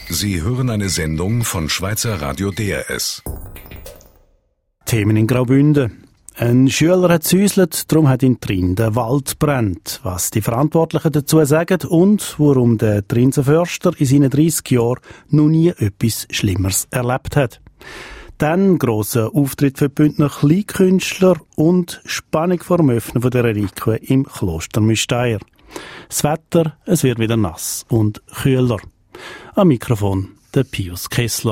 Sie hören eine Sendung von Schweizer Radio DRS. Themen in Graubünden. Ein Schüler hat züselt, darum hat in Trin der Wald brennt. Was die Verantwortlichen dazu sagen und warum der Trinser Förster in seinen 30 Jahren noch nie etwas Schlimmeres erlebt hat. Dann grosser Auftritt für die Bündner Kleinkünstler und Spannung vor dem Öffnen der Reliquie im Kloster Müsteier. Das Wetter, es wird wieder nass und kühler. Am Mikrofon der Pius Kessler.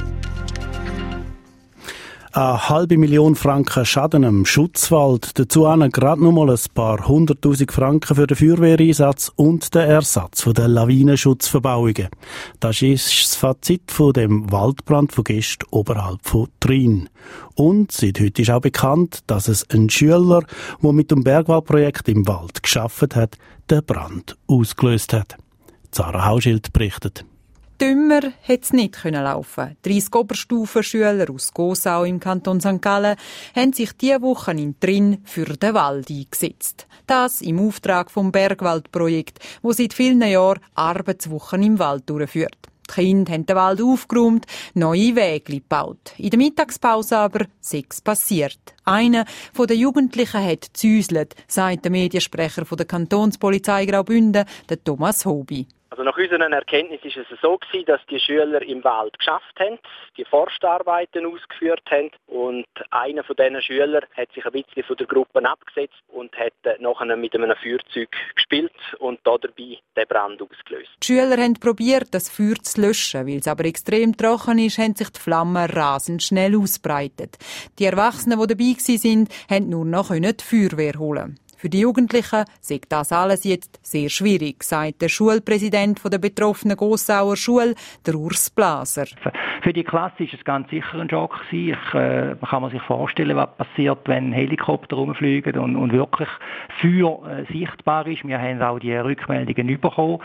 500.000 Franken Schaden am Schutzwald, dazu gerade noch mal ein paar 100.000 Franken für den Feuerwehreinsatz und den Ersatz der Lawinenschutzverbauungen. Das ist das Fazit von dem Waldbrand von gestern oberhalb von Trin. Und seit heute ist auch bekannt, dass es ein Schüler, der mit dem Bergwaldprojekt im Wald gearbeitet hat, den Brand ausgelöst hat. Sarah Hauschild berichtet. Dümmer hätte es nicht laufen. 30 Oberstufenschüler aus Gossau im Kanton St. Gallen haben sich diese Woche in Trin für den Wald eingesetzt. Das im Auftrag vom Bergwaldprojekt, wo seit vielen Jahren Arbeitswochen im Wald durchführt. Die Kinder haben den Wald aufgeräumt, neue Wege gebaut. In der Mittagspause aber sei es passiert. Einer der Jugendlichen hat gezüselt, sagt der Mediensprecher der Kantonspolizei Graubünden, der Thomas Hobi. Also nach unseren Erkenntnissen ist es so gewesen, dass die Schüler im Wald geschafft haben, die Forstarbeiten ausgeführt haben und einer von diesen Schülern hat sich ein bisschen von der Gruppe abgesetzt und hat nachher mit einem Feuerzeug gespielt und dabei den Brand ausgelöst. Die Schüler haben probiert, das Feuer zu löschen, weil es aber extrem trocken ist, haben sich die Flammen rasend schnell ausbreitet. Die Erwachsenen, die dabei waren, konnten nur noch die Feuerwehr holen. Für die Jugendlichen sei das alles jetzt sehr schwierig, sagt der Schulpräsident der betroffenen Gossauer Schule, der Urs Blaser. Für die Klasse ist es ganz sicher ein Schock gewesen. Man kann sich vorstellen, was passiert, wenn Helikopter rumfliegen und wirklich Feuer sichtbar ist. Wir haben auch die Rückmeldungen bekommen.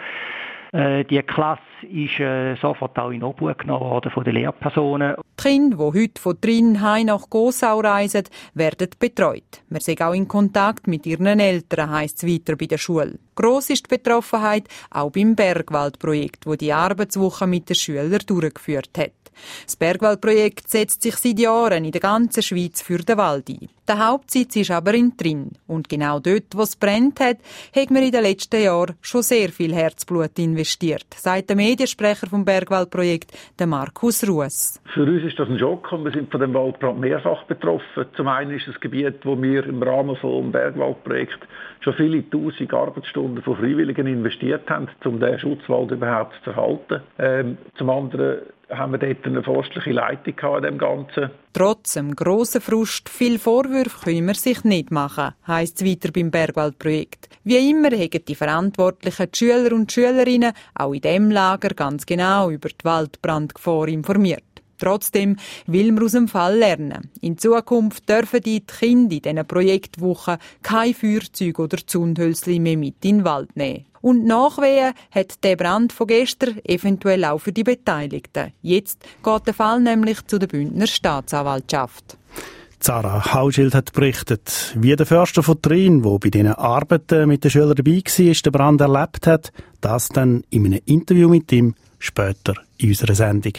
Die Klasse ist sofort auch in Obhut genommen worden von den Lehrpersonen. Die Kinder, die heute von Trin heim nach Gossau reisen, werden betreut. Wir sind auch in Kontakt mit ihren Eltern, heisst es weiter bei der Schule. Gross ist die Betroffenheit auch beim Bergwaldprojekt, wo die Arbeitswoche mit den Schülern durchgeführt hat. Das Bergwaldprojekt setzt sich seit Jahren in der ganzen Schweiz für den Wald ein. Der Hauptsitz ist aber in Trin. Und genau dort, wo es brennt hat, hat man in den letzten Jahren schon sehr viel Herzblut investiert, sagt der Mediensprecher vom Bergwaldprojekt, der Markus Ruess. Für uns ist das ein Schock und wir sind von dem Waldbrand mehrfach betroffen. Zum einen ist es ein Gebiet, wo wir im Rahmen vom Bergwaldprojekt schon viele tausend Arbeitsstunden von Freiwilligen investiert haben, um den Schutzwald überhaupt zu erhalten. Zum anderen haben wir dort eine forstliche Leitung in dem Ganzen. Trotz dem grossen Frust, viel Vorwürfe können wir sich nicht machen, heisst es weiter beim Bergwaldprojekt. Wie immer haben die Verantwortlichen, die Schüler und Schülerinnen, auch in diesem Lager ganz genau über die Waldbrandgefahr informiert. Trotzdem will man aus dem Fall lernen. In Zukunft dürfen die Kinder in diesen Projektwochen kein Feuerzeug oder Zündhölzchen mehr mit in den Wald nehmen. Und Nachwehen hat der Brand von gestern eventuell auch für die Beteiligten. Jetzt geht der Fall nämlich zu der Bündner Staatsanwaltschaft. Sarah Hauschild hat berichtet, wie der Förster von Trin, der bei diesen Arbeiten mit den Schülern dabei war, den Brand erlebt hat. Das dann in einem Interview mit ihm später in unserer Sendung.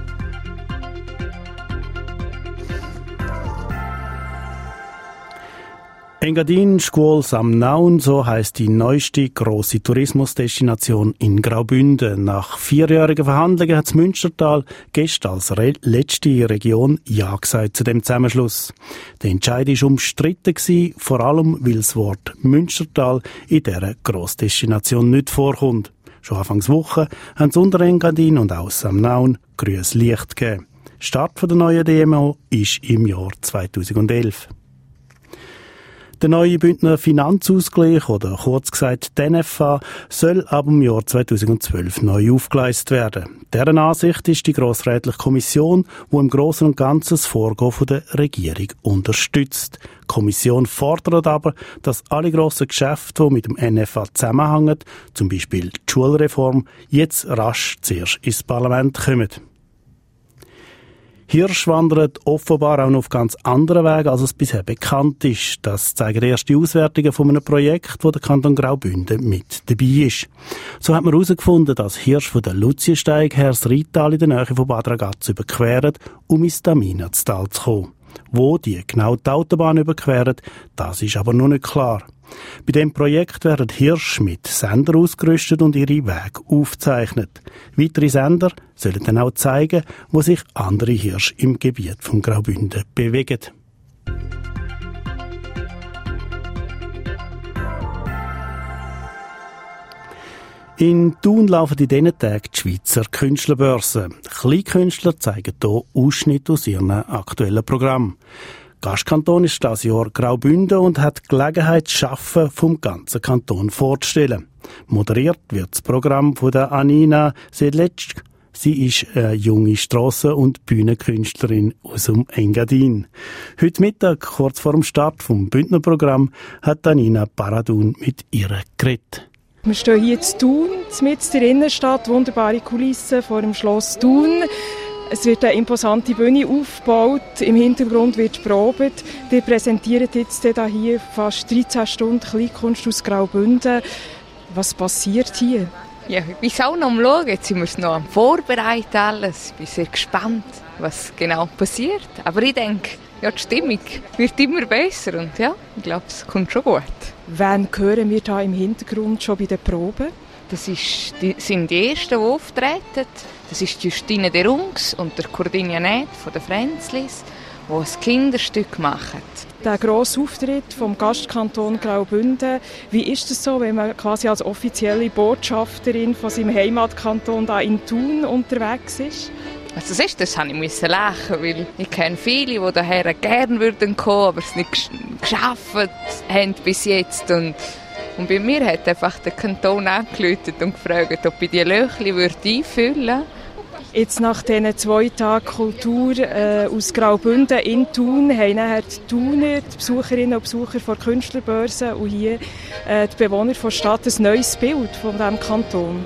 Engadin Scuol Sam Naun, so heisst die neueste grosse Tourismusdestination in Graubünden. Nach 4-jährigen Verhandlungen hat das Münstertal gestern als letzte Region Ja gesagt zu dem Zusammenschluss. Der Entscheid war umstritten, vor allem weil das Wort Münstertal in dieser Grossdestination nicht vorkommt. Schon Anfangs Woche haben es unter Engadin und auch Sam Naun grünes Licht gegeben. Start der neuen DMO ist im Jahr 2011. Der neue Bündner Finanzausgleich, oder kurz gesagt die NFA, soll ab dem Jahr 2012 neu aufgeleistet werden. Deren Ansicht ist die grossrätliche Kommission, die im Großen und Ganzen das Vorgehen der Regierung unterstützt. Die Kommission fordert aber, dass alle grossen Geschäfte, die mit dem NFA zusammenhängen, zum Beispiel die Schulreform, jetzt rasch zuerst ins Parlament kommen. Hirsche wandern offenbar auch noch auf ganz anderen Wegen, als es bisher bekannt ist. Das zeigen erste Auswertungen von einem Projekt, wo der Kanton Graubünden mit dabei ist. So hat man herausgefunden, dass Hirsche von der Luziensteig her das Rheintal in der Nähe von Bad Ragaz überqueren, um ins Daminatstal zu kommen. Wo die genau die Autobahn überqueren, das ist aber noch nicht klar. Bei dem Projekt werden Hirsche mit Sender ausgerüstet und ihre Wege aufgezeichnet. Weitere Sender sollen dann auch zeigen, wo sich andere Hirsche im Gebiet von Graubünden bewegen. In Thun laufen in diesen Tagen die Schweizer Künstlerbörsen. Kleinkünstler zeigen hier Ausschnitte aus ihren aktuellen Programmen. Gastkanton ist das Jahr Graubünden und hat die Gelegenheit, das Schaffen vom ganzen Kanton vorzustellen. Moderiert wird das Programm von der Anina Sedletsch. Sie ist eine junge Strassen- und Bühnenkünstlerin aus dem Engadin. Heute Mittag, kurz vor dem Start vom Bündnerprogramm, hat Anina Paradun mit ihr geredet. Wir stehen hier in Thun, mitten in der Innenstadt, wunderbare Kulissen vor dem Schloss Thun. Es wird eine imposante Bühne aufgebaut, im Hintergrund wird geprobt. Wir präsentieren jetzt hier fast 13 Stunden Kleinkunst aus Graubünden. Was passiert hier? Ja, ich bin auch noch am Schauen. Jetzt sind wir es noch am Vorbereiten alles. Ich bin sehr gespannt, was genau passiert. Aber ich denke, ja, die Stimmung wird immer besser und ja, ich glaube, es kommt schon gut. Wen hören wir da im Hintergrund schon bei den Proben? Das sind die Ersten, die auftreten. Das ist Justine de Rungs und der Cordinia Nett von den Frenzlis, die ein Kinderstück machen. Der grosse Auftritt vom Gastkanton Graubünden, wie ist es so, wenn man quasi als offizielle Botschafterin von seinem Heimatkanton da in Thun unterwegs ist? Also das habe ich lachen, weil ich kenne viele, die daher gerne würden kommen, aber es nicht geschafft haben bis jetzt. Und bei mir hat einfach der Kanton angerufen und gefragt, ob ich die Löchli einfüllen würde. Jetzt nach diesen 2 Tagen Kultur aus Graubünden in Thun haben nachher die Thuner, die Besucherinnen und Besucher der Künstlerbörse und hier die Bewohner der Stadt ein neues Bild von diesem Kanton.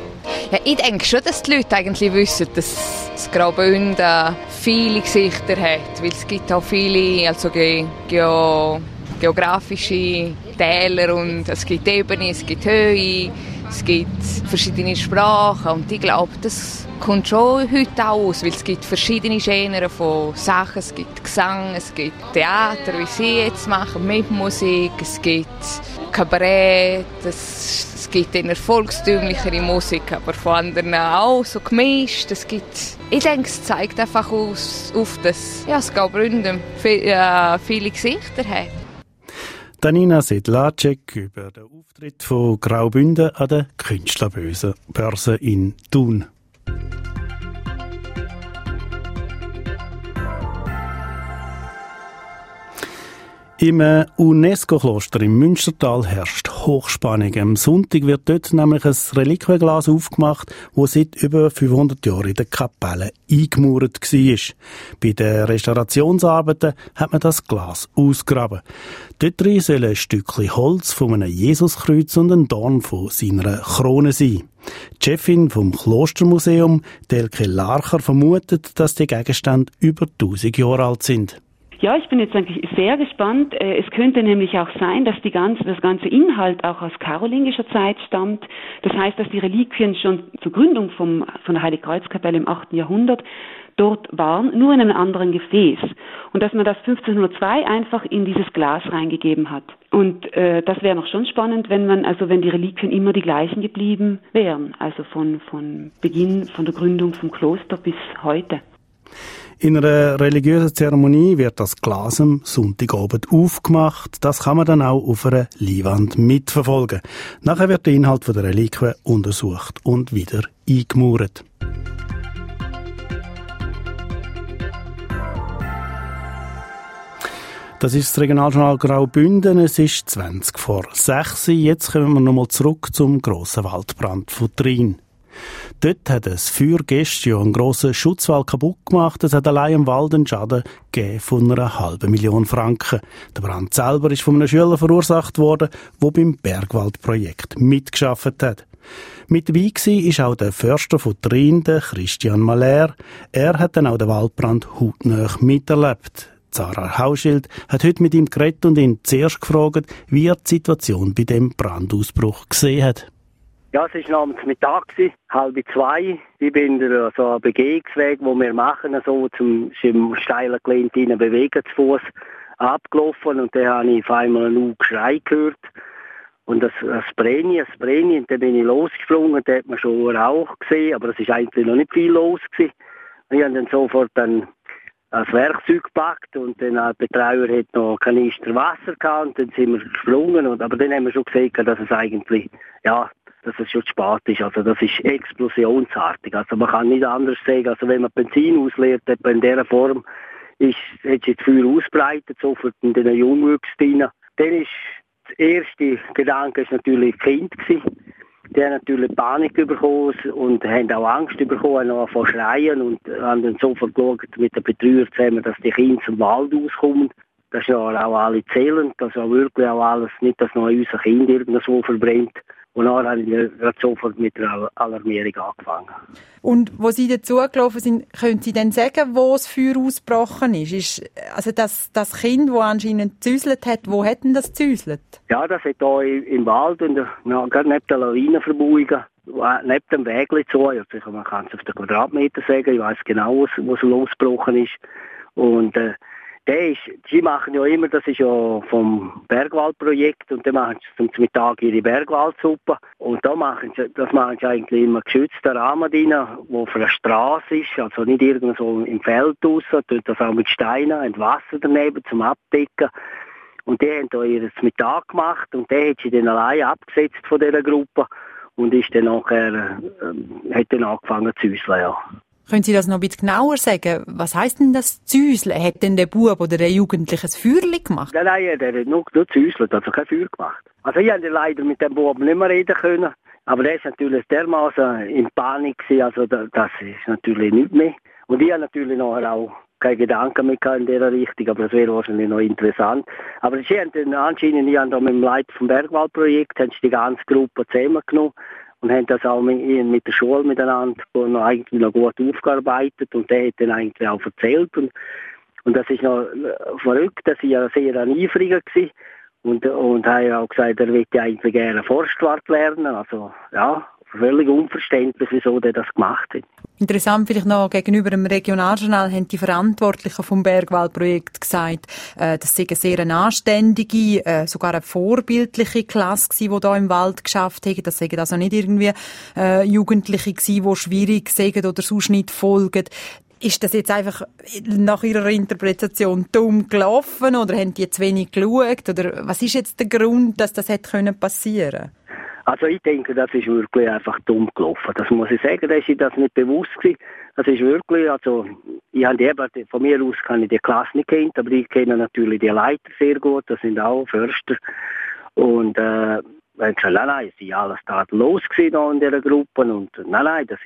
Ja, ich denke schon, dass die Leute eigentlich wissen, dass Graubünden viele Gesichter hat, weil es gibt auch viele geografische Täler und es gibt Ebene, es gibt Höhe, es gibt verschiedene Sprachen und ich glaube, das kommt schon heute auch aus, weil es gibt verschiedene Genres von Sachen, es gibt Gesang, es gibt Theater, wie sie jetzt machen, mit Musik, es gibt Kabarett, es gibt eine volkstümlichere Musik, aber von anderen auch so gemischt. Ich denke, es zeigt einfach auf, dass das Graubünden viele Gesichter hat. Anina Sedlacek über den Auftritt von Graubünden an der Künstlerbörse in Thun. Im UNESCO-Kloster im Münstertal herrscht Hochspannung. Am Sonntag wird dort nämlich ein Reliquienglas aufgemacht, das seit über 500 Jahren in der Kapelle eingemauert war. Bei den Restaurationsarbeiten hat man das Glas ausgegraben. Dort drin soll ein Stückchen Holz von einem Jesuskreuz und ein Dorn von seiner Krone sein. Die Chefin vom Klostermuseum, Delke Larcher, vermutet, dass die Gegenstände über 1000 Jahre alt sind. Ja, ich bin jetzt eigentlich sehr gespannt. Es könnte nämlich auch sein, dass das ganze Inhalt auch aus karolingischer Zeit stammt. Das heißt, dass die Reliquien schon zur Gründung von der Heiligkreuzkapelle im 8. Jahrhundert dort waren, nur in einem anderen Gefäß. Und dass man das 1502 einfach in dieses Glas reingegeben hat. Und das wäre noch schon spannend, wenn die Reliquien immer die gleichen geblieben wären. Also von Beginn, von der Gründung vom Kloster bis heute. In einer religiösen Zeremonie wird das Glas am Sonntagabend aufgemacht. Das kann man dann auch auf einer Leinwand mitverfolgen. Nachher wird der Inhalt der Reliquie untersucht und wieder eingemauert. Das ist das Regionaljournal Graubünden. Es ist 20 vor 6 Uhr. Jetzt kommen wir nochmal zurück zum grossen Waldbrand von Trin. Dort hat das Feuer gestern einen grossen Schutzwall kaputt gemacht. Es hat allein im Wald einen Schaden gegeben von 500.000 Franken. Der Brand selber ist von einem Schüler verursacht worden, der beim Bergwaldprojekt mitgearbeitet hat. Mit dabei war auch der Förster von Trin, Christian Maler. Er hat dann auch den Waldbrand hautnah miterlebt. Sarah Hauschild hat heute mit ihm geredet und ihn zuerst gefragt, wie er die Situation bei dem Brandausbruch gesehen hat. Ja, es war abends Mittag, 1:30. Ich bin so einen Begehungsweg, den wir machen, so zum steilen Gelände hinein bewegen, zu Fuß abgelaufen. Und dann habe ich auf einmal einen Geschrei gehört. Und das Brenni, und dann bin ich losgesprungen, da hat man schon Rauch gesehen, aber es war eigentlich noch nicht viel los gewesen. Ich habe dann sofort das Werkzeug gepackt und dann der Betreuer hat noch einen Kanister Wasser gehabt und dann sind wir gesprungen. Aber dann haben wir schon gesehen, dass es eigentlich, ja, dass es schon zu spät ist. Also das ist explosionsartig. Also man kann nicht anders sagen, also wenn man Benzin ausleert, etwa in dieser Form, hat sich das Feuer ausbreitet, sofort in den Jungwüchsen rein. Dann ist der erste Gedanke ist natürlich das Kind gewesen. Die haben natürlich Panik bekommen und haben auch Angst bekommen, haben angefangen zu schreien und haben dann sofort geschaut mit den Betreuern zusammen, dass die Kinder zum Wald auskommen. Das ist ja auch alle zählend, dass auch wirklich auch alles, nicht, dass noch unser Kind irgendwo verbrennt. Und dann haben wir sofort mit der Alarmierung angefangen. Und wo Sie dazugelaufen sind, können Sie dann sagen, wo das Feuer ausgebrochen ist? Also das Kind, das anscheinend gezäuselt hat, wo hat denn das gezäuselt? Ja, das hat hier im Wald, gerade neben der Lawinenverbeugung, neben dem Wägli zu. Also man kann es auf den Quadratmeter sagen, ich weiss genau, wo es losgebrochen ist. Und sie machen ja immer, das ist ja vom Bergwaldprojekt, und dann machen sie zum Mittag ihre Bergwaldsuppe. Und das machen sie eigentlich immer geschützten Rahmen drin, wo auf einer Straße ist, also nicht irgendwo im Feld draussen, tun das auch mit Steinen und Wasser daneben zum Abdecken. Und die haben da ihr Mittag gemacht und der hat sie dann allein abgesetzt von dieser Gruppe und ist dann nachher, hat dann angefangen zu säuseln, ja. Können Sie das noch ein bisschen genauer sagen? Was heisst denn das Zäuseln? Hat denn der Bub oder der Jugendliche ein Feuerchen gemacht? Nein, der hat nur zäuselt, also kein Feuer gemacht. Also ich konnte leider mit dem Bub nicht mehr reden können, aber der ist natürlich dermaßen in Panik gewesen, also das ist natürlich nicht mehr. Und ich habe natürlich nachher auch keine Gedanken mehr in dieser Richtung, aber das wäre wahrscheinlich noch interessant. Aber sie haben dann anscheinend, ich habe da mit dem Leiter vom Bergwaldprojekt, haben sie die ganze Gruppe zusammengenommen und haben das auch mit der Schule miteinander eigentlich noch gut aufgearbeitet und der hat dann eigentlich auch erzählt und das ist noch verrückt, dass sie ja sehr ein Eifriger gewesen und haben auch gesagt, er möchte eigentlich gerne Forstwart lernen, also ja, völlig unverständlich, wieso der das gemacht hat. Interessant vielleicht noch, gegenüber dem Regionaljournal haben die Verantwortlichen vom Bergwaldprojekt gesagt, das sei eine sehr anständige, sogar eine vorbildliche Klasse gewesen, die da im Wald geschafft haben. Das seien also nicht irgendwie Jugendliche gewesen, die schwierig sagen oder sonst nicht folgen. Ist das jetzt einfach nach Ihrer Interpretation dumm gelaufen oder haben die zu wenig geschaut? Oder was ist jetzt der Grund, dass das hätte passieren können? Also ich denke, das ist wirklich einfach dumm gelaufen. Das muss ich sagen, da ist das nicht bewusst gewesen. Das ist wirklich, also ich habe von mir aus kann ich die Klasse nicht kennen, aber ich kenne natürlich die Leiter sehr gut, das sind auch Förster. Und wenn ich gesagt, nein, es ist alles tadellos gewesen in dieser Gruppe und nein, das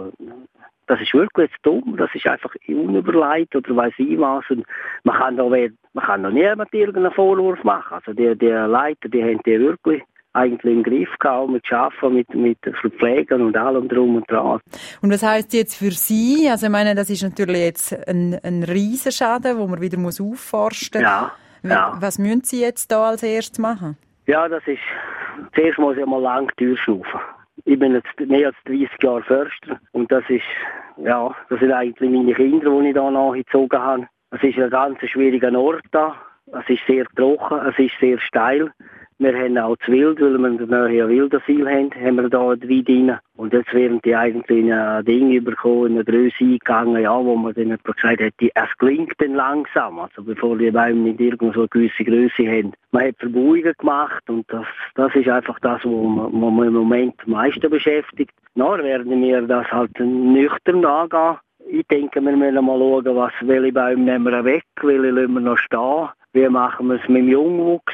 ist wirklich jetzt dumm, das ist einfach unüberlegt oder weiss ich was. Und man kann doch niemand irgendeinen Vorwurf machen. Also die Leiter, die haben die wirklich eigentlich im Griff gehabt, mit Schaffen, mit Verpflegen und allem drum und dran. Und was heisst jetzt für Sie? Also ich meine, das ist natürlich jetzt ein Riesenschaden, den man wieder aufforsten muss. Ja. Was müssen Sie jetzt da als erstes machen? Ja, zuerst muss ich mal lang die Tür schnaufen. Ich bin jetzt mehr als 30 Jahre Förster und das sind eigentlich meine Kinder, die ich da nachgezogen habe. Es ist ein ganz schwieriger Ort da. Es ist sehr trocken, es ist sehr steil. Wir haben auch zu Wild, weil wir in der Nähe ein Wildasyl haben wir da drin. Und jetzt werden die eigentlich in ein Ding bekommen, in eine Grösse eingegangen, ja, wo man dann gesagt hat, es klingt dann langsam, also bevor die Bäume nicht irgendwo so eine gewisse Grösse haben. Man hat Verbeugung gemacht und das ist einfach das, was man im Moment am meisten beschäftigt. Dann werden wir das halt nüchtern angehen. Ich denke, wir müssen mal schauen, welche Bäume nehmen wir weg, welche lassen wir noch stehen. Wie machen wir es mit dem Jungwuchs?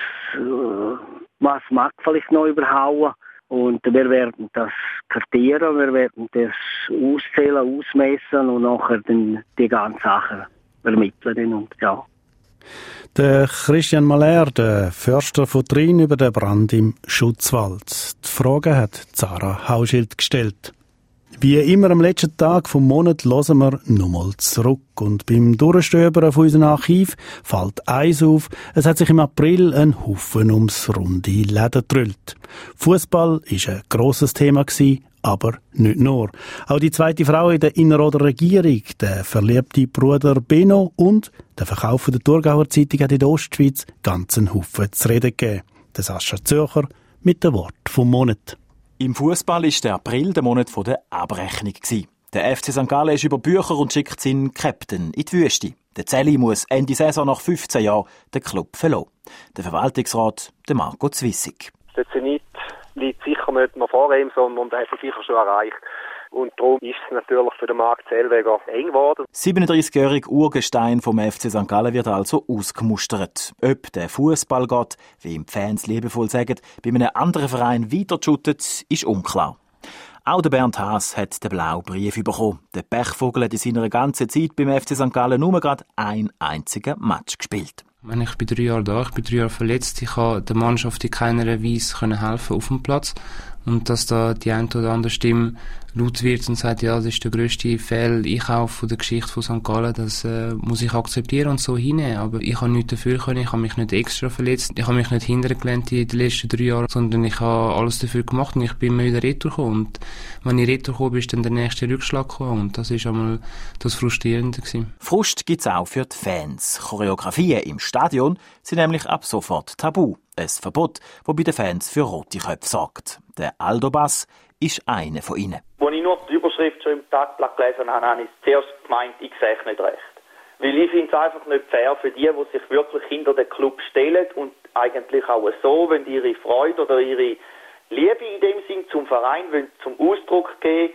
Was mag vielleicht noch überhauen? Und wir werden das kartieren, wir werden das auszählen, ausmessen und nachher dann die ganzen Sachen vermitteln. Und, ja. Der Christian Mahler, der Förster von Trin, über den Brand im Schutzwald. Die Frage hat Sarah Hauschild gestellt. Wie immer am letzten Tag vom Monat hören wir nochmal zurück. Und beim Durchstöbern von unserem Archiv fällt eins auf. Es hat sich im April ein Haufen ums runde Leder gedrüllt. Fußball war ein grosses Thema, aber nicht nur. Auch die zweite Frau in der Innerrhoder Regierung, der verliebte Bruder Benno und der Verkauf der Thurgauer Zeitung hat in der Ostschweiz ganz einen Haufen zu reden gegeben. Der Sascha Zürcher mit dem Wort vom Monat. Im Fußball war der April der Monat der Abrechnung. Der FC St. Gallen ist über Bücher und schickt seinen Captain in die Wüste. Der Zelli muss Ende Saison nach 15 Jahren den Club verlassen. Der Verwaltungsrat, der Marco Zwissig. Der Zenit liegt sicher nicht mehr vor ihm, sondern er hat es sicher schon erreicht. Und darum ist es natürlich für den Marc Zellweger eng geworden. 37-jährige Urgestein vom FC St. Gallen wird also ausgemustert. Ob der Fußballgott, wie ihm die Fans liebevoll sagen, bei einem anderen Verein weiterschuttet, ist unklar. Auch der Bernd Haas hat den blauen Brief bekommen. Der Pechvogel hat in seiner ganzen Zeit beim FC St. Gallen nur gerade einen einzigen Match gespielt. Ich bin 3 Jahre da, ich bin 3 Jahre verletzt. Ich konnte der Mannschaft in keiner Weise helfen auf dem Platz. Und dass da die eine oder andere Stimme laut wird und sagt, ja, das ist der grösste Fehleinkauf der Geschichte von St. Gallen, das muss ich akzeptieren und so hinnehmen. Aber ich habe nichts dafür können, ich habe mich nicht extra verletzt, ich habe mich nicht hintergelernt in den letzten 3 Jahren, sondern ich habe alles dafür gemacht und ich bin immer wieder retour gekommen. Und wenn ich retour gekommen bin, ist dann der nächste Rückschlag gekommen und das ist einmal das Frustrierende gewesen. Frust gibt's auch für die Fans. Choreografien im Stadion sind nämlich ab sofort tabu. Ein Verbot, das bei den Fans für rote Köpfe sorgt. Der Aldo-Bass ist einer von ihnen. Als ich nur die Überschrift schon im Tagblatt gelesen habe, habe ich zuerst gemeint, ich sehe nicht recht. Weil ich finde es einfach nicht fair für die sich wirklich hinter den Club stellen und eigentlich auch so, wenn die ihre Freude oder ihre Liebe in dem Sinn zum Verein zum Ausdruck geben,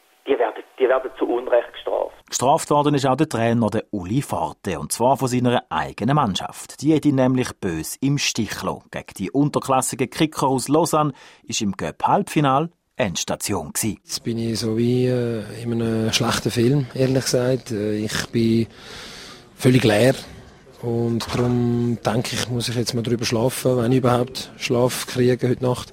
die werden zu Unrecht gestraft. Gestraft worden ist auch der Trainer, der Uli Forte, und zwar von seiner eigenen Mannschaft. Die hat ihn nämlich bös im Stich gelassen. Gegen die unterklassigen Kicker aus Lausanne ist im Cup-Halbfinal Endstation gewesen. Jetzt bin ich so wie in einem schlechten Film, ehrlich gesagt. Ich bin völlig leer. Und darum denke ich, muss ich jetzt mal drüber schlafen, wenn ich überhaupt Schlaf kriege heute Nacht.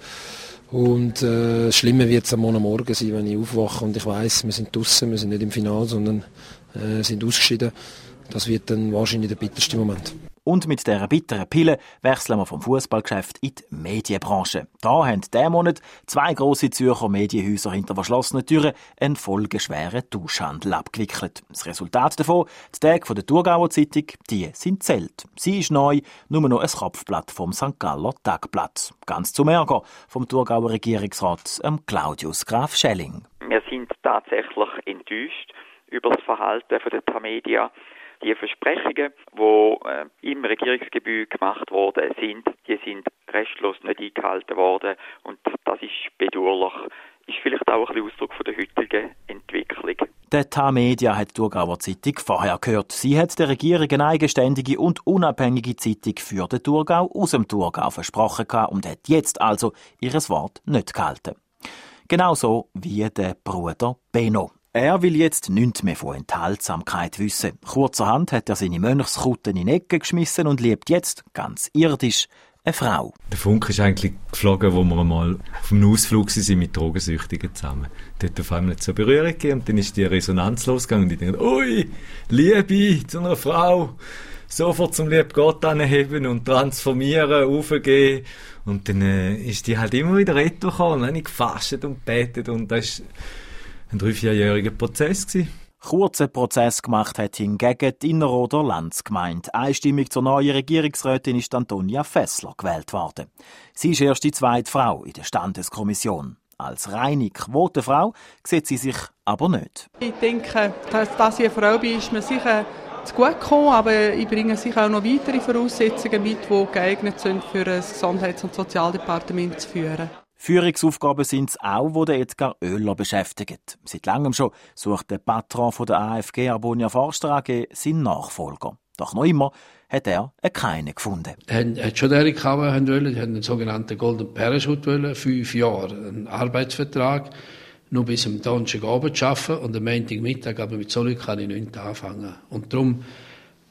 Und das Schlimme wird es am Morgen sein, wenn ich aufwache und ich weiss, wir sind draussen, wir sind nicht im Finale, sondern sind ausgeschieden. Das wird dann wahrscheinlich der bitterste Moment. Und mit dieser bitteren Pille wechseln wir vom Fußballgeschäft in die Medienbranche. Da haben diesen Monat 2 grosse Zürcher Medienhäuser hinter verschlossenen Türen einen folgenschweren Tauschhandel abgewickelt. Das Resultat davon, die Tage der Thurgauer Zeitung, die sind zählt. Sie ist neu, nur noch ein Kopfblatt vom St. Galler Tagblatt. Ganz zum Ärger vom Thurgauer Regierungsrat Claudius Graf Schelling. Wir sind tatsächlich enttäuscht über das Verhalten der Tamedia. Die Versprechungen, die im Regierungsgebäude gemacht worden sind, die sind restlos nicht eingehalten worden. Und das ist bedauerlich. Ist vielleicht auch ein bisschen Ausdruck von der heutigen Entwicklung. Der Tamedia hat die Thurgauer Zeitung vorher gehört. Sie hat der Regierung eine eigenständige und unabhängige Zeitung für den Thurgau aus dem Thurgau versprochen und hat jetzt also ihres Wort nicht gehalten. Genauso wie der Bruder Benno. Er will jetzt nichts mehr von Enthaltsamkeit wissen. Kurzerhand hat er seine Mönchskutten in die Ecke geschmissen und liebt jetzt, ganz irdisch, eine Frau. Der Funke ist eigentlich geflogen, wo wir einmal auf einem Ausflug waren mit Drogensüchtigen zusammen. Dort auf einmal zur Berührung gegeben und dann ist die Resonanz losgegangen und ich dachte, ui, Liebe zu einer Frau, sofort zum lieben Gott anheben und transformieren, aufgehen. Und dann ist die halt immer wieder retour gekommen und dann habe ich gefastet und betet und das ist ein 3-4-jähriger Prozess gewesen. Kurzen Prozess gemacht hat hingegen die Innerrhoder Landsgemeinde. Einstimmig zur neuen Regierungsrätin ist Antonia Fessler gewählt worden. Sie ist erst die zweite Frau in der Standeskommission. Als reine Quotenfrau sieht sie sich aber nicht. Ich denke, dass ich eine Frau bin, ist mir sicher zu gut gekommen, aber ich bringe sicher auch noch weitere Voraussetzungen mit, die geeignet sind, für ein Gesundheits- und Sozialdepartement zu führen. Führungsaufgaben sind es auch, die Edgar Oehler beschäftigt. Seit langem schon sucht der Patron von der AFG Arbonia Forster AG seinen Nachfolger. Doch noch immer hat er keinen gefunden. Er hat schon derjenige haben wollen, die haben einen sogenannten Golden Parachute wollen, 5 Jahre, einen Arbeitsvertrag, nur bis am Donnerstagabend arbeiten und am Montagmittag, aber mit so Leuten kann ich nichts anfangen. Und darum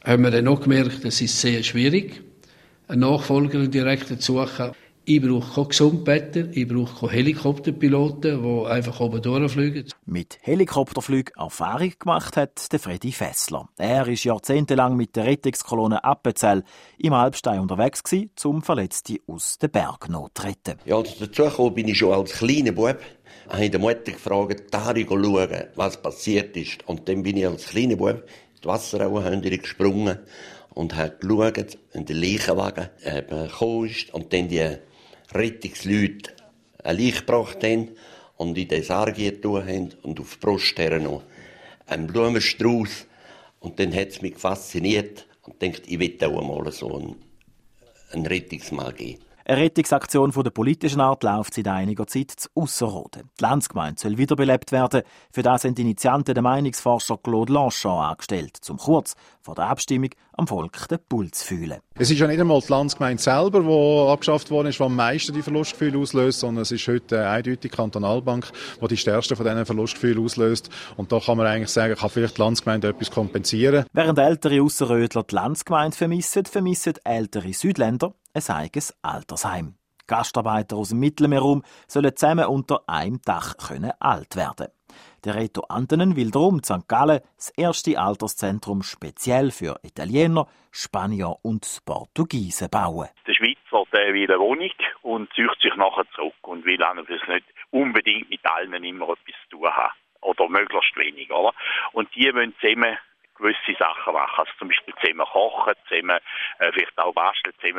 haben wir dann noch gemerkt, es ist sehr schwierig, einen Nachfolger direkt zu suchen. Ich brauche keine Gesundbetter, ich brauche keine Helikopterpiloten, die einfach oben durchfliegen. Mit Helikopterflügen Erfahrung gemacht hat der Freddy Fessler. Er war jahrzehntelang mit der Rettungskolonne Appenzell im Alpstein unterwegs gewesen, um Verletzte aus den Bergnot zu retten. Ja, dazu gekommen bin ich schon als kleiner Bub. Ich habe die Mutter gefragt, schauen, was passiert ist. Und dann bin ich als kleiner Bub in die Wasserauenhöhle gesprungen und habe geschaut, wenn der Leichenwagen gekommen ist und dann die Rettungsleute ein Licht gebracht haben und in den Sarg getan haben und auf die Brust noch einen Blumenstrauß. Und dann hat es mich fasziniert und dachte, ich will auch mal so einen Rettungsmann geben. Eine Rettungsaktion von der politischen Art läuft seit einiger Zeit zu Ausserrhoden. Die Landsgemeinde soll wiederbelebt werden. Für das sind die Initianten der Meinungsforscher Claude Lanchon angestellt, um kurz vor der Abstimmung am Volk den Puls zu fühlen. Es ist ja nicht einmal die Landsgemeinde selber, die abgeschafft worden ist, die am meisten die Verlustgefühle auslöst, sondern es ist heute eindeutig die Kantonalbank, die die stärksten von diesen Verlustgefühlen auslöst. Und da kann man eigentlich sagen, kann vielleicht die Landsgemeinde etwas kompensieren. Während ältere Ausserrödler die Landsgemeinde vermissen ältere Südländer ein eigenes Altersheim. Gastarbeiter aus dem Mittelmeerraum sollen zusammen unter einem Dach alt werden. Der Reto Antenen will darum in St. Gallen das erste Alterszentrum speziell für Italiener, Spanier und Portugiesen bauen. Der Schweizer der will eine Wohnung und zieht sich nachher zurück und will auch das nicht unbedingt mit allen immer etwas zu tun haben. Oder möglichst wenig. Oder? Und die wollen zusammen gewisse Sachen machen. Also zum Beispiel zusammen kochen, zusammen vielleicht auch basteln, zusammen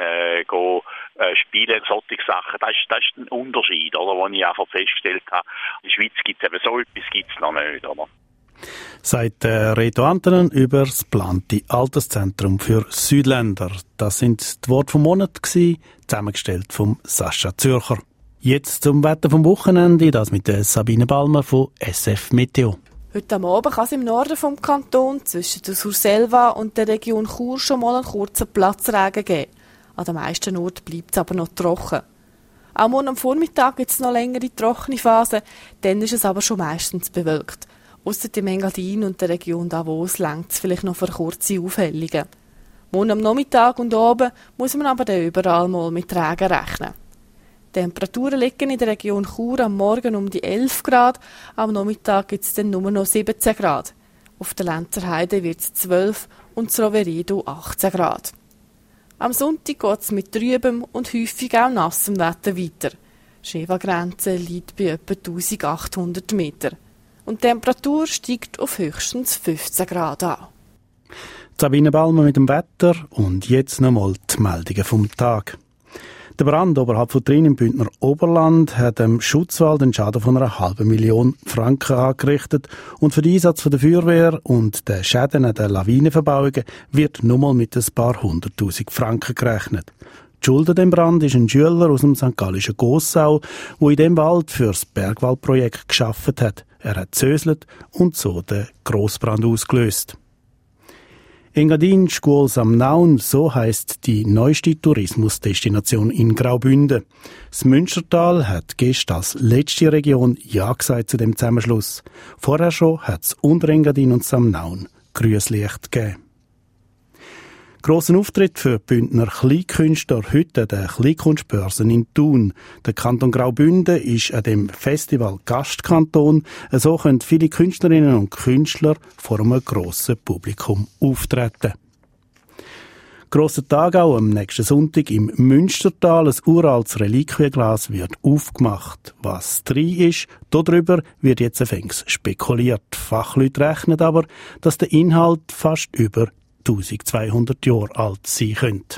spielen, solche Sachen. Das ist ein Unterschied, oder, den ich einfach festgestellt habe. In der Schweiz gibt es eben so etwas gibt's noch nicht. Oder? Sagt Reto Antenen über das geplante Alterszentrum für Südländer. Das sind die Worte vom Monat gewesen, zusammengestellt vom Sascha Zürcher. Jetzt zum Wetter vom Wochenende, das mit der Sabine Balmer von SF Meteo. Heute am Abend kann es im Norden vom Kanton zwischen der Surselva und der Region Chur schon mal einen kurzen Platzregen geben. An den meisten Orten bleibt es aber noch trocken. Auch morgen am Vormittag gibt es noch längere trockene Phasen, dann ist es aber schon meistens bewölkt. Ausser dem Engadin und der Region Davos reicht es vielleicht noch für kurze Aufhellungen. Morgen am Nachmittag und Abend muss man aber dann überall mal mit Regen rechnen. Die Temperaturen liegen in der Region Chur am Morgen um die 11 Grad, am Nachmittag gibt es dann nur noch 17 Grad. Auf der Lenzer Heide wird es 12 und in Roveredo 18 Grad. Am Sonntag geht es mit trübem und häufig auch nassem Wetter weiter. Die Scheva-Grenze liegt bei etwa 1800 Meter. Und die Temperatur steigt auf höchstens 15 Grad an. Sabine Balmer mit dem Wetter und jetzt nochmal die Meldungen vom Tag. Der Brand oberhalb von Trin im Bündner Oberland hat dem Schutzwald einen Schaden von 500.000 Franken angerichtet und für den Einsatz der Feuerwehr und den Schäden an den Lawinenverbauungen wird nur mal mit ein paar 100.000 Franken gerechnet. Die Schuld an dem Brand ist ein Schüler aus dem St. Gallischen Gossau, der in dem Wald für das Bergwaldprojekt gearbeitet hat. Er hat zöselt und so den Grossbrand ausgelöst. Engadin Schools am Naun, so heisst die neueste Tourismusdestination in Graubünden. Das Münstertal hat gestern als letzte Region Ja gesagt zu dem Zusammenschluss. Vorher schon hat es unter Engadin und Samnaun grünes Licht gegeben. Grossen Auftritt für Bündner Kleinkünstler heute an der Kleinkunstbörse in Thun. Der Kanton Graubünden ist an dem Festival Gastkanton. So können viele Künstlerinnen und Künstler vor einem grossen Publikum auftreten. Grosser Tag auch am nächsten Sonntag im Münstertal. Ein uraltes Reliquienglas wird aufgemacht. Was drin ist, darüber wird jetzt fängs spekuliert. Fachleute rechnen aber, dass der Inhalt fast über 1200 Jahre alt sein könnte.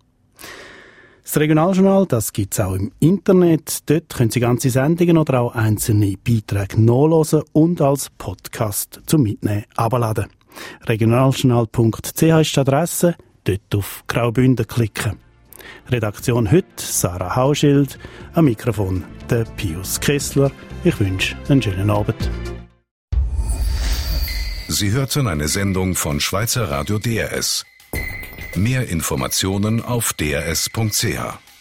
Das Regionaljournal, das gibt es auch im Internet. Dort können Sie ganze Sendungen oder auch einzelne Beiträge nachlesen und als Podcast zum Mitnehmen herunterladen. Regionaljournal.ch ist die Adresse, dort auf Graubünden klicken. Redaktion heute Sarah Hauschild, am Mikrofon der Pius Kessler. Ich wünsche einen schönen Abend. Sie hörten eine Sendung von Schweizer Radio DRS. Mehr Informationen auf drs.ch.